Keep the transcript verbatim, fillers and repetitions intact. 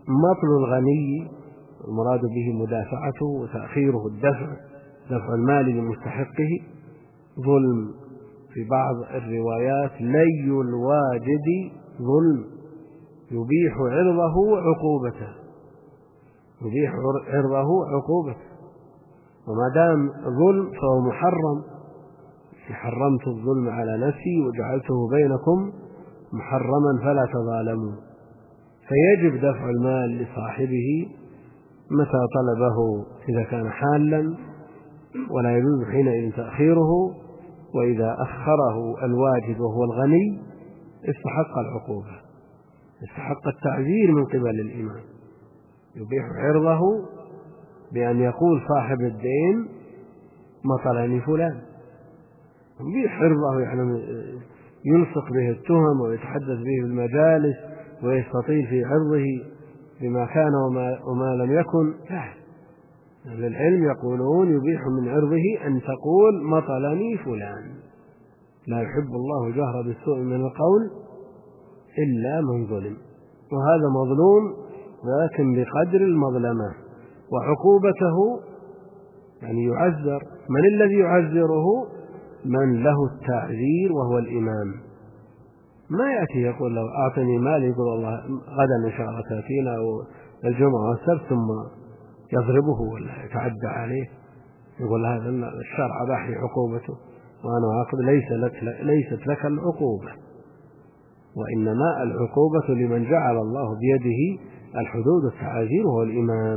مطل الغني المراد به مدافعته وتأخيره الدفع دفع المال لمستحقه ظلم. في بعض الروايات لي الواجد ظلم يبيح عرضه عقوبته يبيح عرضه عقوبته وما دام ظلم فهو محرم. حرمت الظلم على نفسي وجعلته بينكم محرما فلا تظالموا. فيجب دفع المال لصاحبه متى طلبه إذا كان حالا، ولا يجوز حينئذ تأخيره. وإذا أخره الواجد وهو الغني استحق العقوبة، استحق التعذير من قبل الإمام. يبيح عرضه بأن يقول صاحب الدين مطلني فلان، يبيح عرضه يعني يلصق به التهم ويتحدث به بالمجالس ويستطيل في عرضه بما كان وما, وما لم يكن. لا، أهل العلم يقولون يبيح من عرضه أن تقول مطلني فلان. لا يحب الله جهر بالسوء من القول إلا من ظلم، وهذا مظلوم لكن بقدر المظلمة. وعقوبته يعني يعذر. من الذي يعذره؟ من له التعذير وهو الإمام. ما يأتي يقول له أعطني مال يقول الله غدا إن شاء الله تأتينا أو الجمعة والسبت ثم يضربه ولا يتعدى عليه، يقول هذا الشرع باحي عقوبته وأنا عاقب. ليس لك ليست لك العقوبة، وإنما العقوبة لمن جعل الله بيده الحدود والتعازير وهو الإمام.